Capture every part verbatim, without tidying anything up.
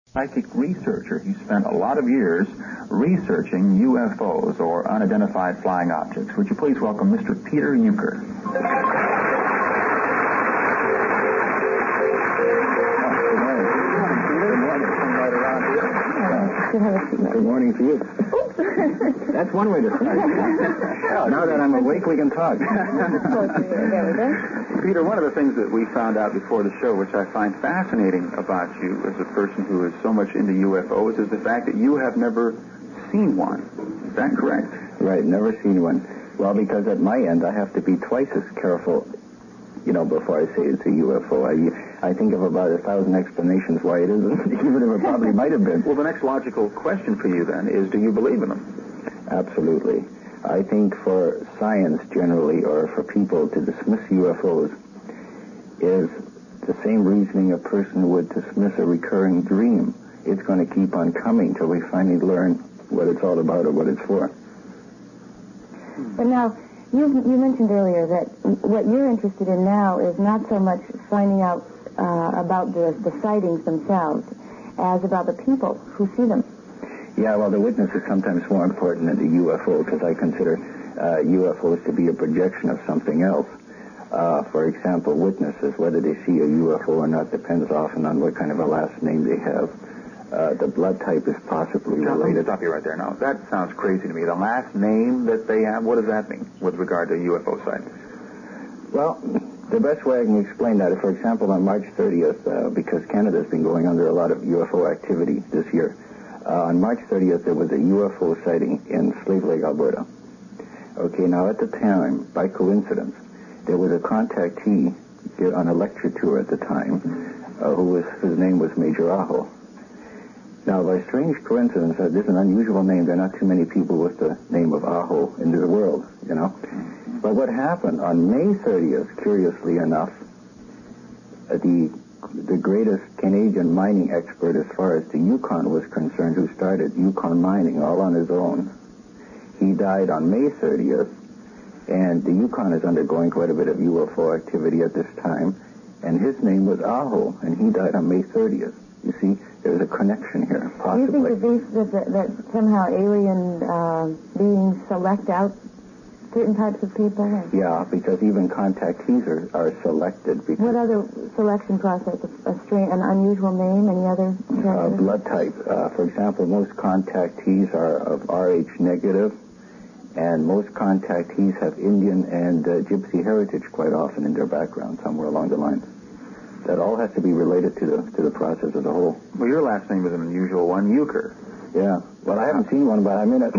Psychic researcher. He spent a lot of years researching U F Os, or unidentified flying objects. Would you please welcome Mister Peter Euchre? Good morning to you. That's one way to start. Now that I'm awake, we can talk. Peter, one of the things that we found out before the show, which I find fascinating about you as a person who is so much into U F Os, is the fact that you have never seen one. Is that correct? Right, never seen one. Well, because at my end, I have to be twice as careful, you know, before I say it's a U F O. I, I think of about a thousand explanations why it isn't, even if it probably might have been. Well, the next logical question for you, then, is do you believe in them? Absolutely. I think for science generally, or for people to dismiss U F Os, is the same reasoning a person would dismiss a recurring dream. It's going to keep on coming till we finally learn what it's all about or what it's for. But now, you you mentioned earlier that what you're interested in now is not so much finding out uh, about the, the sightings themselves as about the people who see them. Yeah, well, the witness is sometimes more important than the U F O, because I consider uh, U F Os to be a projection of something else. Uh, for example, witnesses, whether they see a U F O or not depends often on what kind of a last name they have. Uh, the blood type is possibly John, related. let me stop you right there now. That sounds crazy to me. The last name that they have, what does that mean with regard to U F O sighting? Well, the best way I can explain that is, for example, on March thirtieth, uh, because Canada's been going under a lot of U F O activity this year, uh, on March thirtieth there was a U F O sighting in Slave Lake, Alberta. Okay, now at the time, by coincidence, there was a contactee here on a lecture tour at the time, uh, who was, whose name was Major Aho. Now, by strange coincidence, uh, this is an unusual name. There are not too many people with the name of Aho in the world, you know. But what happened on May thirtieth, curiously enough, uh, the the greatest Canadian mining expert as far as the Yukon was concerned, who started Yukon mining all on his own, he died on May thirtieth, and the Yukon is undergoing quite a bit of U F O activity at this time, and his name was Aho, and he died on May thirtieth. You see, there's a connection here, possibly. Do you think that, these, that, that, that somehow alien uh, beings select out certain types of people? Or? Yeah, because even contactees are, are selected. Because what other selection process? A, a strange, an unusual name? Any other? Uh, blood type. Uh, for example, most contactees are of R H negative, and most contactees have Indian and uh, Gypsy heritage quite often in their background, somewhere along the line. That all has to be related to the to the process as a whole. Well, your last name is an unusual one, Euchre. Yeah. Well, I haven't seen one, but I'm in it.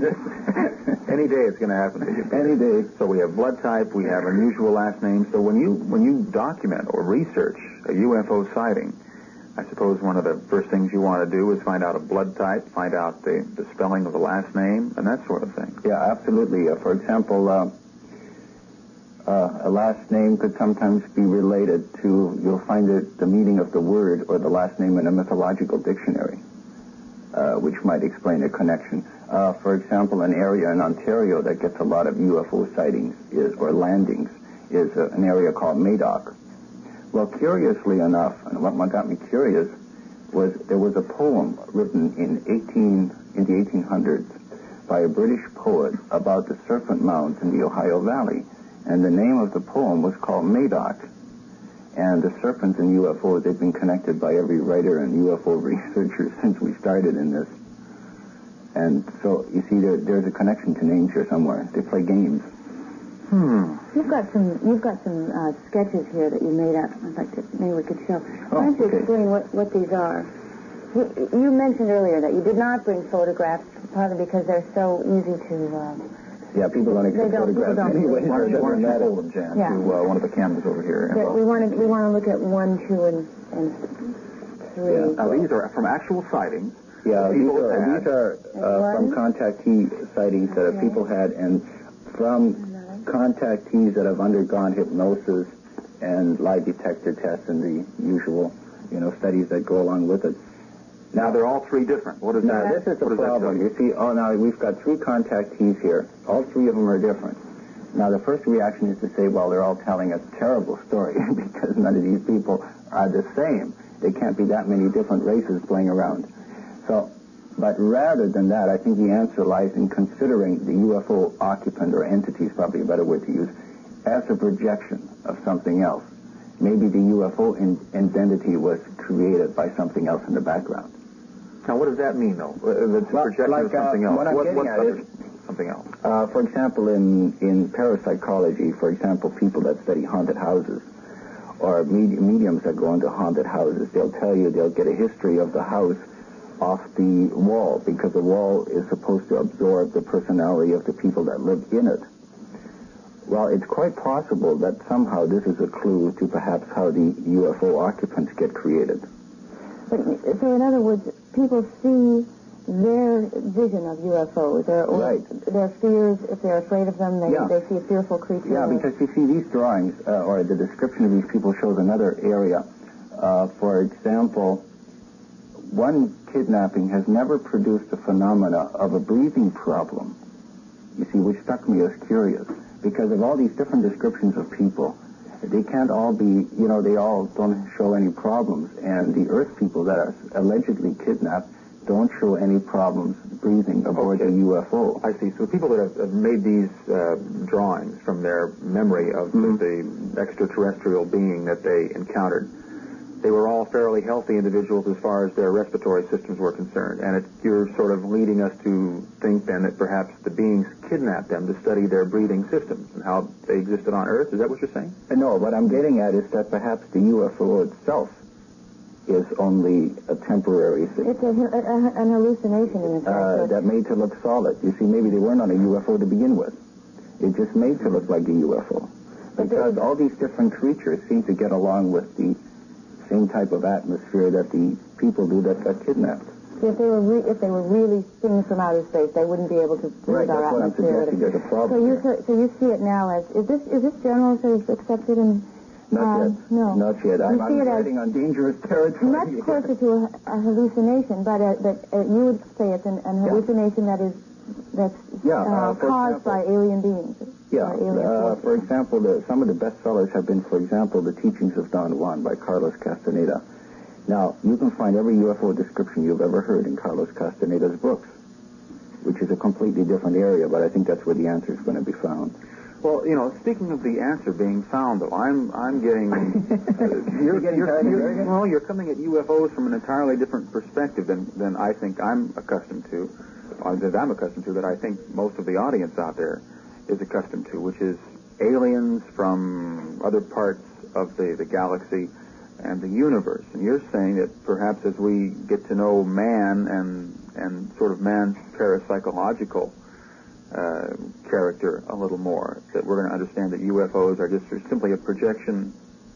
Any day it's going to happen to you. Any day. So we have blood type, we have unusual last names. So when you when you document or research a U F O sighting, I suppose one of the first things you want to do is find out a blood type, find out the, the spelling of the last name, and that sort of thing. Yeah, absolutely. Uh, for example, uh, uh, a last name could sometimes be related to, you'll find it, the meaning of the word or the last name in a mythological dictionary, uh, which might explain a connection. Uh, for example, an area in Ontario that gets a lot of U F O sightings is, or landings is uh, an area called Madoc. Well, curiously enough, and what got me curious was there was a poem written in eighteen in the eighteen hundreds by a British poet about the Serpent Mounds in the Ohio Valley, and the name of the poem was called Madoc. And the serpents and U F Os, they've been connected by every writer and U F O researcher since we started in this. And so, you see, there, there's a connection to names here somewhere. They play games. Hmm. You've got some. You've got some uh, sketches here that you made up. I'd like to. Maybe we could show. Oh, Why don't you okay. explain what, what these are? You, you mentioned earlier that you did not bring photographs, partly because they're so easy to. Uh, yeah, people don't accept don't, photographs don't anyway. Why don't you, why don't you Doesn't hold them, Jan, Yeah. to uh, one of the cameras over here? that we want to. We want to look at one, two, and, and three. Yeah. Now, these are from actual sightings. Yeah, these People are, have these are uh, from contactee sightings that Okay. people had, and from contactees that have undergone hypnosis and lie detector tests and the usual, you know, studies that go along with it. Now, they're all three different. What is Now, that? this is the what does that problem. tell You see, oh, now we've got three contactees here. All three of them are different. Now, the first reaction is to say, well, they're all telling a terrible story because none of these people are the same. There can't be that many different races playing around. So, but rather than that, I think the answer lies in considering the U F O occupant, or entity is probably a better word to use, as a projection of something else. Maybe the U F O in- identity was created by something else in the background. Now, what does that mean, though? Uh, It's a Well, projection like, of something uh, else. what I'm getting what's at other- is- something else? Uh, for example, in, in parapsychology, for example, people that study haunted houses, or med- mediums that go into haunted houses, they'll tell you they'll get a history of the house off the wall, because the wall is supposed to absorb the personality of the people that live in it. Well, it's quite possible that somehow this is a clue to perhaps how the U F O occupants get created. But, so in other words, people see their vision of U F Os, their, or Right. their fears, if they're afraid of them, they, Yeah. they see a fearful creature. Yeah, because you see, these drawings, uh, or the description of these people shows another area. Uh, for example, one kidnapping has never produced a phenomena of a breathing problem, you see, which struck me as curious, because of all these different descriptions of people, they can't all be, you know, they all don't show any problems, and the Earth people that are allegedly kidnapped don't show any problems breathing aboard Okay. the U F O. I see. So people that have, have made these uh, drawings from their memory of Mhm. the, the extraterrestrial being that they encountered, they were all fairly healthy individuals as far as their respiratory systems were concerned. And it, you're sort of leading us to think then that perhaps the beings kidnapped them to study their breathing systems and how they existed on Earth. Is that what you're saying? Uh, No, what I'm getting at is that perhaps the U F O itself is only a temporary thing. It's a, a, an hallucination in a sense. Uh, that made to look solid. You see, maybe they weren't on a U F O to begin with. It just made to look like a U F O. Because all these different creatures seem to get along with the same type of atmosphere that the people do that got kidnapped. If they were re- if they were really things from outer space, they wouldn't be able to breathe Right, our that's what I'm atmosphere. suggesting. There's a So problem you here. so, so you see it now as is this is this general sort of accepted in Not um, yet. no Not yet. I'm, You see I'm it as riding on dangerous territory. much closer to a, a hallucination, but uh, but uh, you would say it's an, an hallucination that is that's Yeah, uh, uh, for caused example- by alien beings. Yeah, or alien uh, forces. for example, the, some of the bestsellers have been, for example, The Teachings of Don Juan by Carlos Castaneda. Now, you can find every U F O description you've ever heard in Carlos Castaneda's books, which is a completely different area, but I think that's where the answer is going to be found. Well, you know, speaking of the answer being found, though, I'm I'm getting uh, you're, getting you're, tired of you're, hearing it? well, you're coming at U F Os from an entirely different perspective than than I think I'm accustomed to, or that I'm accustomed to, that I think most of the audience out there is accustomed to, which is aliens from other parts of the the galaxy and the universe. And you're saying that perhaps as we get to know man and and sort of man's parapsychological uh, character a little more, that we're going to understand that U F Os are just simply a projection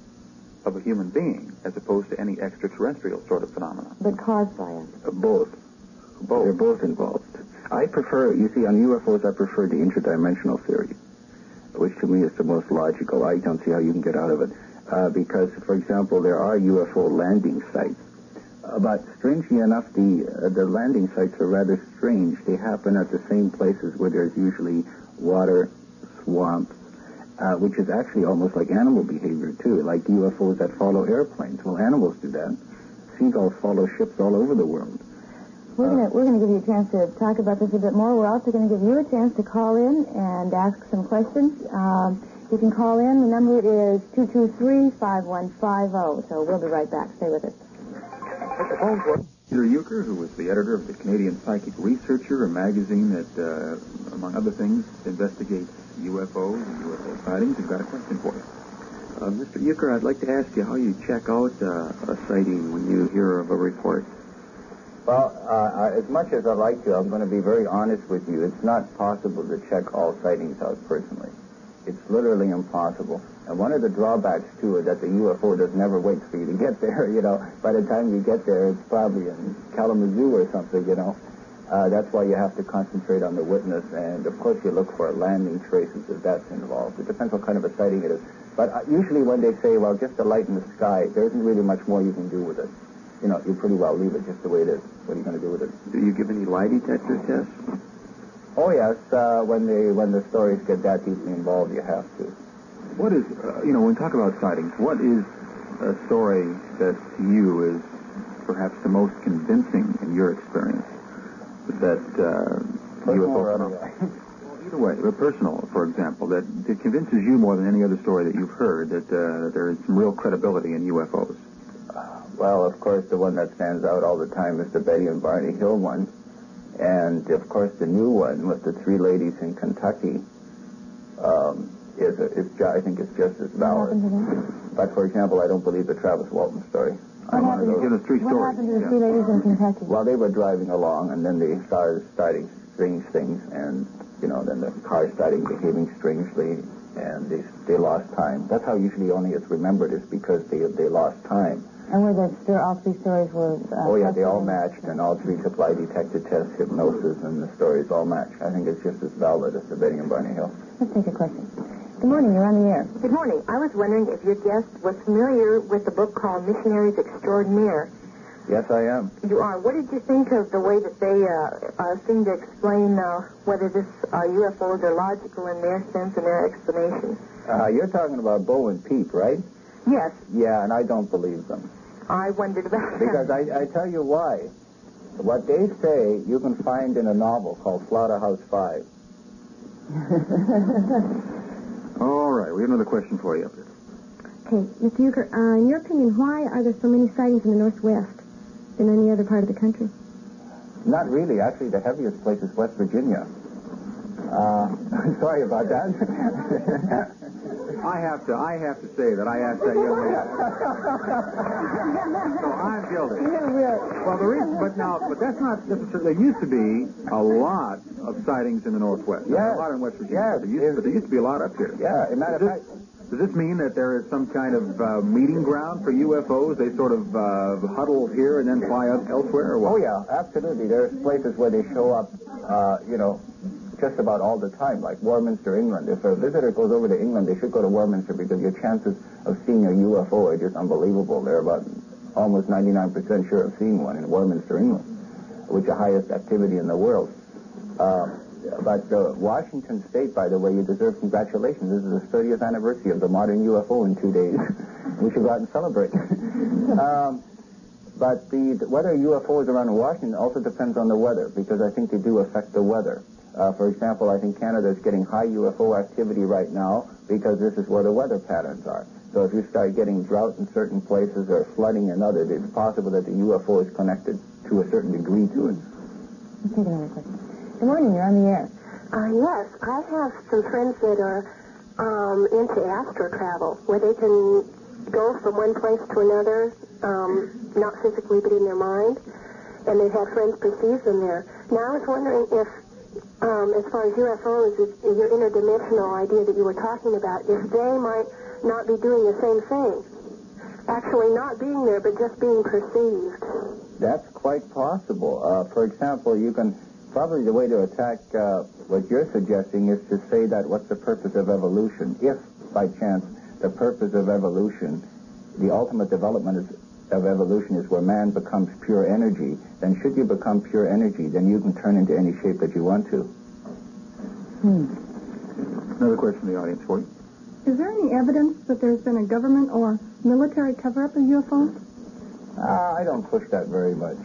of a human being as opposed to any extraterrestrial sort of phenomenon. But caused by us. Uh, both. Both. They're both involved. I prefer, you see, on U F Os, I prefer the interdimensional theory, which to me is the most logical. I don't see how you can get out of it. Uh, because, for example, there are U F O landing sites. Uh, but strangely enough, the uh, the landing sites are rather strange. They happen at the same places where there's usually water, swamps, uh, which is actually almost like animal behavior, too, like U F Os that follow airplanes. Well, animals do that. Seagulls follow ships all over the world. We're going we're gonna give you a chance to talk about this a bit more. We're also going to give you a chance to call in and ask some questions. Um, you can call in. The number is two two three, five one five zero. So we'll be right back. Stay with us. Peter Euchre, who was the editor of the Canadian Psychic Researcher, a magazine that, uh, among other things, investigates U F Os and U F O sightings, has got a question for you. Uh, Mister Euchre, I'd like to ask you how you check out uh, a sighting when you hear of a report. Well, uh, as much as I'd like to, I'm going to be very honest with you. It's not possible to check all sightings out personally. It's literally impossible. And one of the drawbacks, too, is that the U F O does never wait for you to get there, you know. By the time you get there, it's probably in Kalamazoo or something, you know. Uh, that's why you have to concentrate on the witness. And, of course, you look for landing traces if that's involved. It depends what kind of a sighting it is. But uh, usually when they say, well, just a light in the sky, there isn't really much more you can do with it. You know, you pretty well leave it just the way it is. What are you going to do with it? Do you give any lie detector tests? Oh, yes. Uh, when they when the stories get that deeply involved, you have to. What is, uh, you know, when we talk about sightings, what is a story that to you is perhaps the most convincing in your experience that uh, U F O phenomena? Either way, but personal, for example, that, that convinces you more than any other story that you've heard that, uh, that there is some real credibility in U F Os. Uh, well, of course, the one that stands out all the time is the Betty and Barney Hill one. And, of course, the new one with the three ladies in Kentucky um, is, a, is, I think, it's just as valid. But, for example, I don't believe the Travis Walton story. What happened, to, the three what stories. happened to the yeah. three ladies in Kentucky? Well, they were driving along, and then they started starting strange things, and, you know, then the car started behaving strangely, and they they lost time. That's how usually only it's remembered, is because they they lost time. And were the st- all three stories were... Uh, oh, yeah, they all matched, and all three took lie detector tests, hypnosis, and the stories all match. I think it's just as valid as the Betty and Barney Hill. Let's take a question. Good morning, you're on the air. Good morning. I was wondering if your guest was familiar with the book called Missionaries Extraordinaire. Yes, I am. You are. What did you think of the way that they uh, uh, seem to explain uh, whether this uh, U F Os are logical in their sense and their explanation? Uh, you're talking about Bo and Peep, right? Yes. Yeah, and I don't believe them. I wondered about that. Because I, I tell you why. What they say you can find in a novel called Slaughterhouse Five. All right, we have another question for you up here. Okay, Mister Euchre, uh, in your opinion, why are there so many sightings in the Northwest than any other part of the country? Not really. Actually, the heaviest place is West Virginia. Uh, sorry about that. I have to. I have to say that I asked that young man. So I'm guilty. Well, the reason, but now, but that's not necessarily. There used to be a lot of sightings in the Northwest. Yeah. A lot in West Virginia. Yeah. But there, used, but there used to be a lot up here. Yeah. As a matter of Does fact. this, does this mean that there is some kind of uh, meeting ground for U F Os? They sort of uh, huddle here and then fly up elsewhere, or what? Oh yeah, absolutely. There's places where they show up. Uh, you know. Just about all the time, like Warminster, England. If a visitor goes over to England, they should go to Warminster because your chances of seeing a U F O are just unbelievable. They're about almost ninety-nine percent sure of seeing one in Warminster, England, which is the highest activity in the world. Uh, but uh, Washington State, by the way, you deserve congratulations. This is the thirtieth anniversary of the modern U F O in two days. We should go out and celebrate. um, but the, the whether U F Os around Washington also depends on the weather, because I think they do affect the weather. Uh, for example, I think Canada is getting high U F O activity right now because this is where the weather patterns are. So if you start getting drought in certain places or flooding in others, it's possible that the U F O is connected to a certain degree to it. Let's take another question. Good morning, you're on the air. Uh, yes, I have some friends that are um, into astro travel, where they can go from one place to another, um, not physically but in their mind, and they've had friends perceive them there. Now I was wondering if Um, as far as U F Os, is, is your interdimensional idea that you were talking about, if they might not be doing the same thing, actually not being there, but just being perceived. That's quite possible. Uh, for example, you can, probably the way to attack uh, what you're suggesting is to say that what's the purpose of evolution? If, by chance, the purpose of evolution, the ultimate development is of evolution is where man becomes pure energy, then should you become pure energy, then you can turn into any shape that you want to. Hmm. Another question from the audience for you. Is there any evidence that there's been a government or military cover-up of U F Os? Uh, I don't push that very much.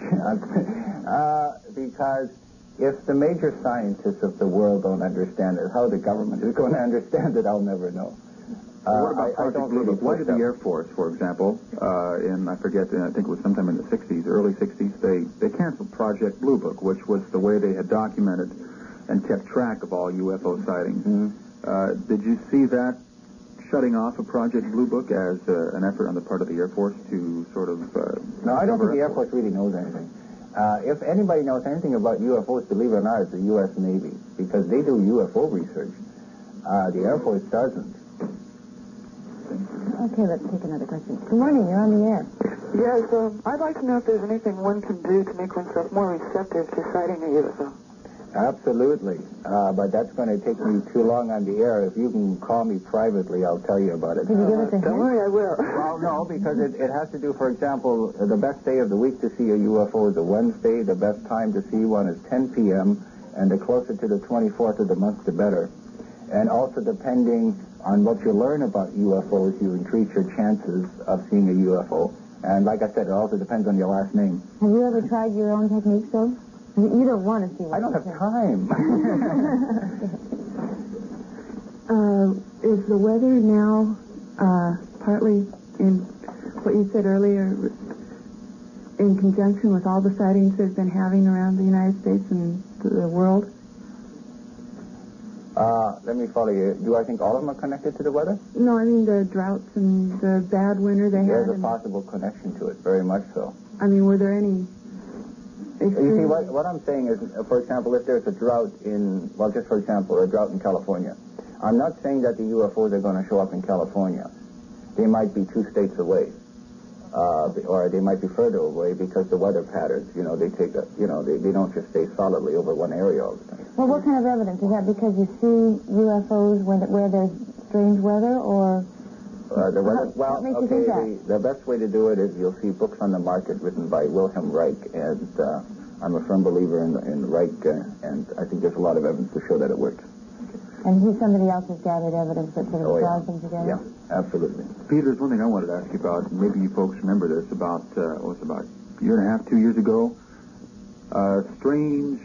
uh, because if the major scientists of the world don't understand it, how the government is going to understand it, I'll never know. Uh, what about I, Project I don't Blue really Book? Why did the push Air Force, for example, uh, in, I forget, I think it was sometime in the sixties, early sixties, they, they canceled Project Blue Book, which was the way they had documented and kept track of all U F O sightings. Mm-hmm. Uh, did you see that shutting off of Project Blue Book as uh, an effort on the part of the Air Force to sort of... Uh, no, I don't think the Air Force really knows anything. Uh, if anybody knows anything about U F Os, believe it or not, it's the U S Navy, because they do U F O research. Uh, the Air Force doesn't. Okay, let's take another question. Good morning, you're on the air. Yes, uh, I'd like to know if there's anything one can do to make oneself more receptive to sighting a U F O. Absolutely. Uh, but that's going to take me too long on the air. If you can call me privately, I'll tell you about it. Can you give us a hint? Don't worry, I will. Well, no, because it, it has to do, for example, the best day of the week to see a U F O is a Wednesday. The best time to see one is ten p.m., and the closer to the twenty-fourth of the month, the better. And also depending on what you learn about U F Os, you increase your chances of seeing a U F O. And like I said, it also depends on your last name. Have you ever tried your own techniques, though? You you don't want to see what I don't you have think. time. Uh, is the weather now uh, partly in what you said earlier in conjunction with all the sightings they've been having around the United States and the world? Uh, let me follow you. Do I think all of them are connected to the weather? No, I mean the droughts and the bad winter they There's had. a and- possible connection to it, very much so. I mean, were there any... You see, what, what I'm saying is, uh, for example, if there's a drought in, well, just for example, a drought in California, I'm not saying that the U F Os are going to show up in California. They might be two states away, uh, or they might be further away because the weather patterns, you know, they take a, you know, they, they don't just stay solidly over one area all the time. Well, what kind of evidence? Is that because you see U F Os when, where there's strange weather, or... Uh, the weather, What- well, what makes you okay, think the, the best way to do it is you'll see books on the market written by Wilhelm Reich, and uh, I'm a firm believer in, in Reich, uh, and I think there's a lot of evidence to show that it works. And he, somebody else has gathered evidence that sort of Oh, yeah. draws them together? Yeah, absolutely. Peter, there's one thing I wanted to ask you about. Maybe you folks remember this. About, uh, what was it, about a year and a half, two years ago, a strange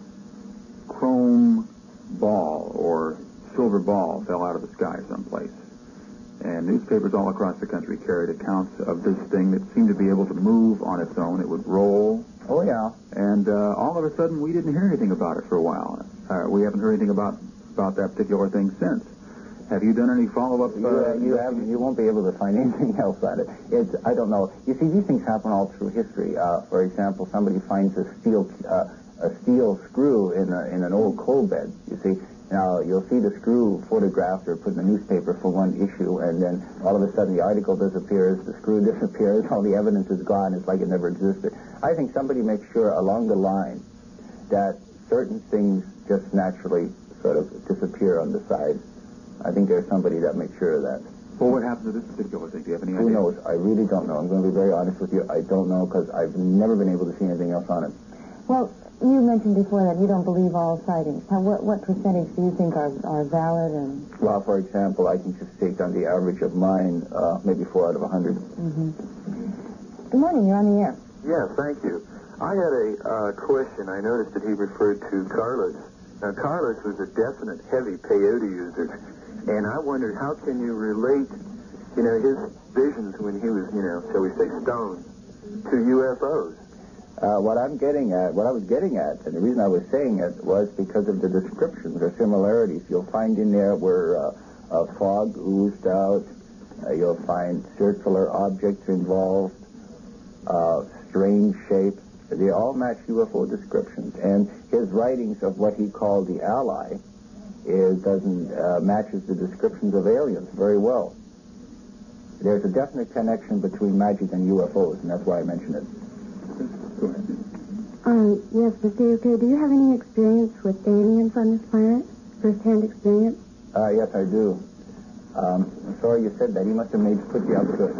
chrome ball or silver ball fell out of the sky someplace. And newspapers all across the country carried accounts of this thing that seemed to be able to move on its own. It would roll. Oh, yeah. And uh, all of a sudden, we didn't hear anything about it for a while. Uh, we haven't heard anything about, about that particular thing since. Have you done any follow-up? You, Uh, uh, you, have, you won't be able to find anything else on it. It's, I don't know. You see, these things happen all through history. Uh, for example, somebody finds a steel uh, a steel screw in, a, in an old coal bed, you see. Now, you'll see the screw photographed or put in the newspaper for one issue, and then all of a sudden the article disappears, the screw disappears, all the evidence is gone. It's like it never existed. I think somebody makes sure along the line that certain things just naturally sort of disappear on the side. I think there's somebody that makes sure of that. Well, what happened to this particular thing? Do you have any Who idea? knows? I really don't know. I'm going to be very honest with you. I don't know because I've never been able to see anything else on it. Well, you mentioned before that you don't believe all sightings. Now, what, what percentage do you think are, are valid? And Well, for example, I can just take on the average of mine, uh, maybe four out of a hundred. Mm-hmm. Good morning. You're on the air. Yeah, thank you. I had a uh, question. I noticed that he referred to Carlos. Now, Carlos was a definite heavy peyote user, and I wondered how can you relate, you know, his visions when he was, you know, shall we say, stoned, to U F Os. Uh, what I'm getting at, what I was getting at, and the reason I was saying it was because of the descriptions or similarities you'll find in there where uh, uh, fog oozed out. Uh, you'll find circular objects involved, uh, strange shapes. They all match U F O descriptions. And his writings of what he called the Ally is doesn't uh, matches the descriptions of aliens very well. There's a definite connection between magic and U F Os, and that's why I mentioned it. Go ahead. Um, yes, Mister Euchre, do you have any experience with aliens on this planet? First-hand experience? Uh, yes, I do. Um, I'm sorry you said that. He must have made put you up to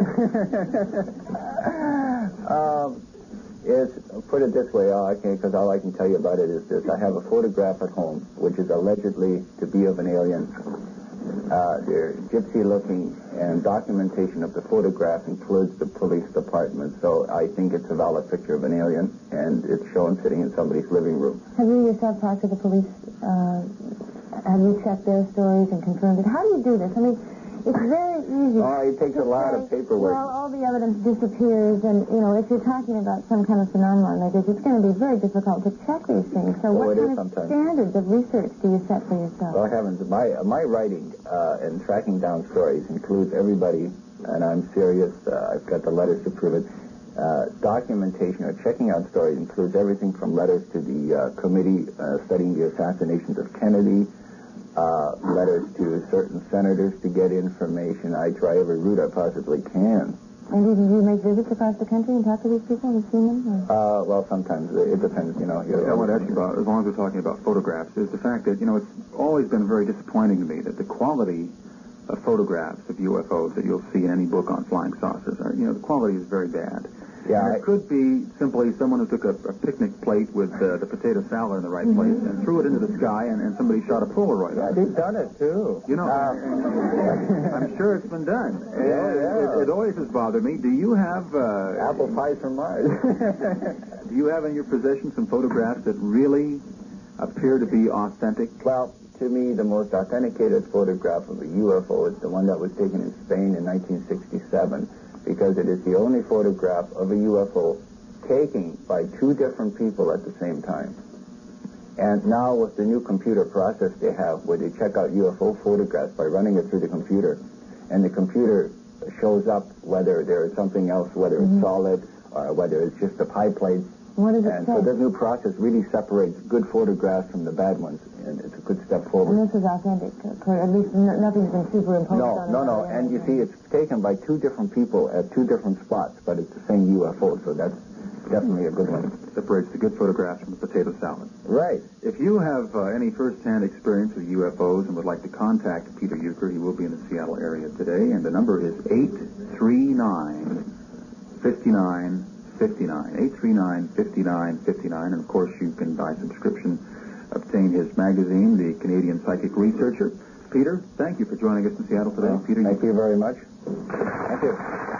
it. um, is put it this way, all I can, because all I can tell you about it is this: I have a photograph at home, which is allegedly to be of an alien. Uh, they're gypsy-looking, and documentation of the photograph includes the police department. So I think it's a valid picture of an alien, and it's shown sitting in somebody's living room. Have you yourself talked to the police? Uh, have you checked their stories and confirmed it? How do you do this? I mean, it's very easy. Oh, it takes to a lot say, of paperwork. Well, all the evidence disappears, and, you know, if you're talking about some kind of phenomenon like this, it's going to be very difficult to check these things. So Oh, what it is kind of sometimes. standards of research do you set for yourself? Well, heavens, my my writing uh, and tracking down stories includes everybody, and I'm serious. Uh, I've got the letters to prove it. Uh, documentation or checking out stories includes everything from letters to the uh, committee uh, studying the assassinations of Kennedy, uh, letters to certain senators to get information. I try every route I possibly can. And do you make visits across the country and talk to these people? Have you seen them? Or? Uh, well, sometimes it depends, you know. I want to ask you about, as long as we're talking about photographs, is the fact that, you know, it's always been very disappointing to me that the quality of photographs of U F Os that you'll see in any book on flying saucers, are, you know, the quality is very bad. Yeah, And I- it could be simply someone who took a, a picnic plate with uh, the potato salad in the right place and threw it into the sky, and, and somebody shot a Polaroid. Yeah, of it. they've done it, too. You know, Uh, I'm sure it's been done. Yeah, yeah. It, it always has bothered me. Do you have uh, Apple pies from Mars. do you have in your possession some photographs that really appear to be authentic? Well, to me, the most authenticated photograph of a U F O is the one that was taken in Spain in nineteen sixty-seven, because it is the only photograph of a U F O taken by two different people at the same time. And now with the new computer process they have, where they check out U F O photographs by running it through the computer, and the computer shows up whether there is something else, whether it's solid or whether it's just a pie plate. What does it And say? so this new process really separates good photographs from the bad ones, and it's a good step And forward. this is authentic. cor- At least n- nothing's been superimposed No, on it. no, no. by And you anything. see, it's taken by two different people at two different spots, but it's the same U F O, so that's definitely a good one. Separates the good photographs from the potato salad. Right. If you have uh, any first-hand experience with U F Os and would like to contact Peter Euchre, he will be in the Seattle area today, and the number is eight three nine, five nine five nine, eight three nine, five nine five nine, and of course you can, by subscription, obtain his magazine, The Canadian Psychic Researcher. Peter, thank you for joining us in Seattle today. Well, Peter thank Euchre. you very much. Thank you.